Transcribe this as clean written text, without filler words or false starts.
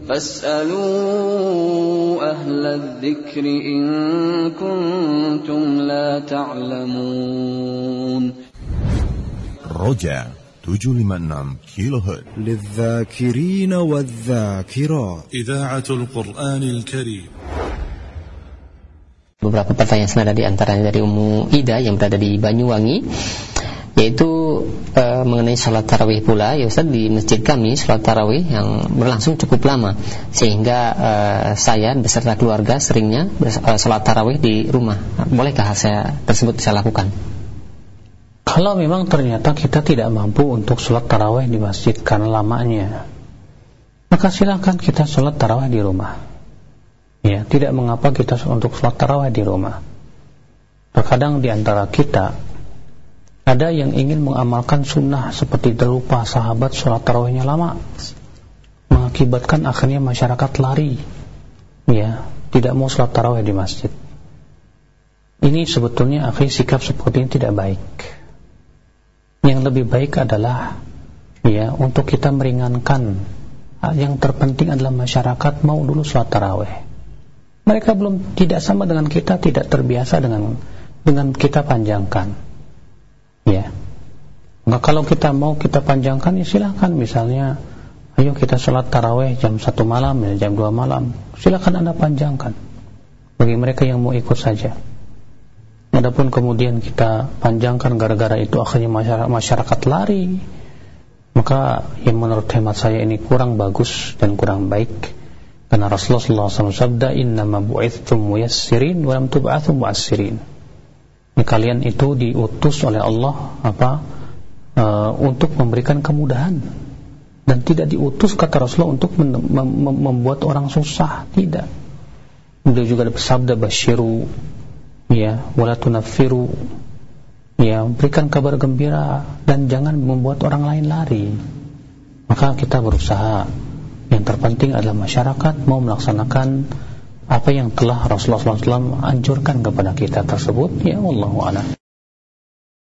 فاسألوا أهل الذكر إن كنتم لا تعلمون. رجاء 756 كيلو هرتز للذاكرين والذاكرات إذاعة القرآن الكريم. Beberapa pertanyaan senada di antaranya dari Ummu Ida yang berada di Banyuwangi, yaitu mengenai salat tarawih pula. Ya Ustaz, di masjid kami salat tarawih yang berlangsung cukup lama, sehingga saya beserta keluarga seringnya salat tarawih di rumah. Bolehkah hal tersebut saya lakukan? Kalau memang ternyata kita tidak mampu untuk salat tarawih di masjid karena lamanya, maka silakan kita salat tarawih di rumah. Ya, tidak mengapa kita untuk salat tarawih di rumah. Terkadang di antara kita ada yang ingin mengamalkan sunnah seperti terlupa sahabat salat tarawihnya lama, mengakibatkan akhirnya masyarakat lari, ya, tidak mau salat tarawih di masjid. Ini sebetulnya sikap seperti ini tidak baik. Yang lebih baik adalah ya untuk kita meringankan. Yang terpenting adalah masyarakat mau dulu salat tarawih. Mereka tidak sama dengan kita, tidak terbiasa dengan kita panjangkan. Ya. Nah, kalau kita mau kita panjangkan, ya silakan. Misalnya, ayo kita salat tarawih jam 1 malam, ya, jam 2 malam. Silakan Anda panjangkan. Bagi mereka yang mau ikut saja. Adapun kemudian kita panjangkan gara-gara itu akhirnya masyarakat lari, maka yang menurut hemat saya ini kurang bagus dan kurang baik. Karena Rasulullah SAW sabda, innama bu'ithtum muyassirin wa lam tub'athu mu'assirin. Kalian itu diutus oleh Allah untuk memberikan kemudahan, dan tidak diutus, kata Rasulullah, untuk membuat orang susah. Tidak. Beliau juga bersabda, basyiru ya wala tunaffiru, ya, berikan kabar gembira dan jangan membuat orang lain lari. Maka kita berusaha. Yang terpenting adalah masyarakat mau melaksanakan apa yang telah Rasulullah SAW anjurkan kepada kita tersebut. Ya, wallahu a'lam.